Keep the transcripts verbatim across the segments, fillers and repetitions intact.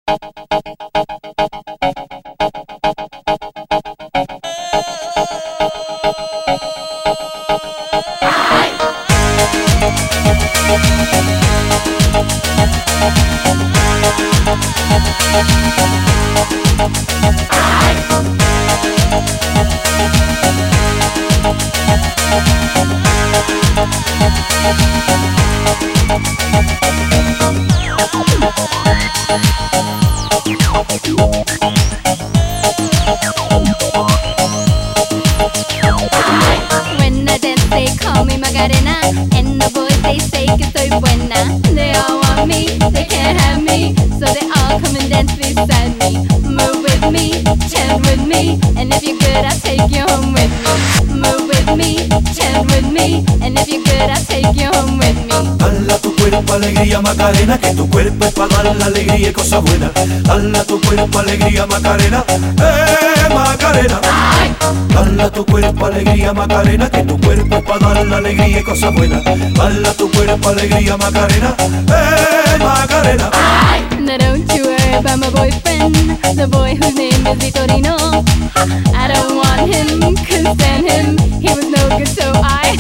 When I dance they call me Macarena, and the boys they say que soy buena. They all want me, they can't have me, so they all come and dance beside me. Move with me, chant with me, and if you're good I'll take you home with me. Move with me, chant with me, and if you're good I'll take you home with me. Dala tu cuerpo alegría Macarena, que tu cuerpo es para dar la alegría y cosas buenas. Dala tu cuerpo alegría Macarena, eh Macarena. Dala tu cuerpo alegría Macarena, que tu cuerpo es para dar la alegría y cosas buenas. Dala tu cuerpo alegría Macarena, eh Macarena. Now don't you worry about my boyfriend, the boy whose name is Vitorino. I don't want him, couldn't stand him, he was no good so I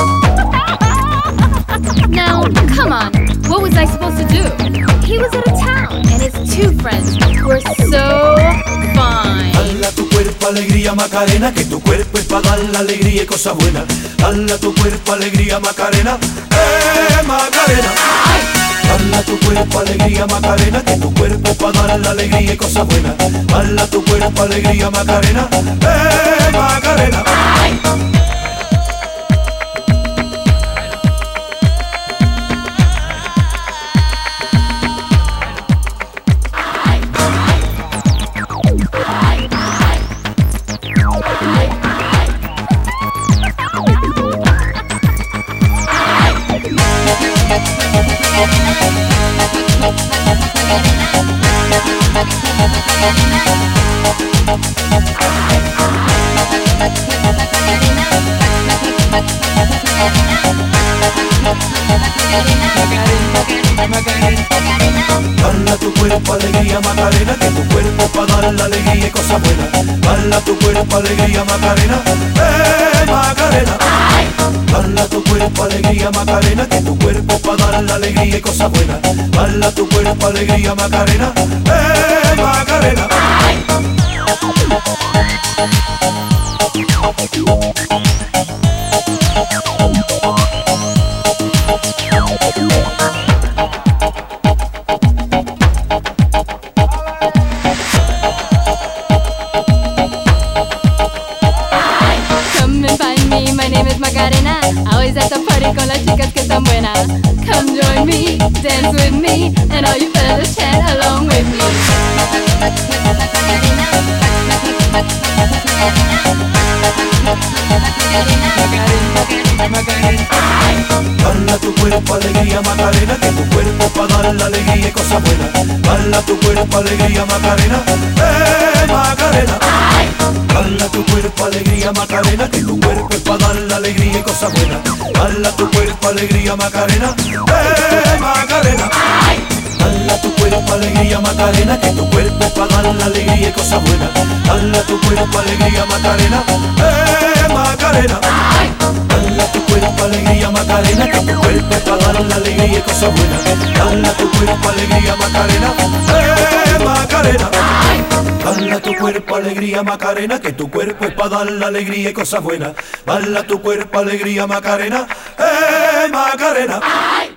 Now, come on, what was I supposed to do? He was out of town, and his two friends were so fine. Dala tu cuerpo alegría Macarena, que tu cuerpo es para dar la alegría y cosas buenas. Dala tu cuerpo alegría Macarena, eh Macarena. Dala tu cuerpo alegría Macarena, que tu cuerpo es para dar la alegría y cosas buenas. Dala tu cuerpo alegría Macarena, eh Macarena. Dala tu cuerpo alegría Macarena, que tu cuerpo es para dar la alegría y cosas buenas. Dala tu cuerpo alegría Macarena, eh Macarena. Dala tu cuerpo alegría Macarena, que tu cuerpo es para dar la alegría y cosas buenas. Dala tu cuerpo alegría Macarena, eh Macarena. My name is Macarena, always at the party con las chicas que están buenas. Come join me, dance with me, and all you fellas chant along with me. Dala tu cuerpo alegría Macarena, que tu cuerpo es para dar la alegría y cosas buenas. Dala tu cuerpo alegría Macarena, eh Macarena. Dala tu cuerpo alegría Macarena, que tu cuerpo es para dar la alegría y cosas buenas. Dala tu cuerpo alegría Macarena, eh Macarena. Dala tu cuerpo alegría Macarena, que tu cuerpo es para dar la alegría y cosas buenas. Dala tu cuerpo alegría Macarena, eh Macarena. Dala tu cuerpo alegría Macarena, que tu cuerpo es para dar la alegría y cosas buenas. Dala tu cuerpo alegría Macarena, eh Macarena. Dala tu cuerpo alegría Macarena, que tu cuerpo es para dar la alegría y cosas buenas. Dala tu cuerpo alegría Macarena, eh Macarena.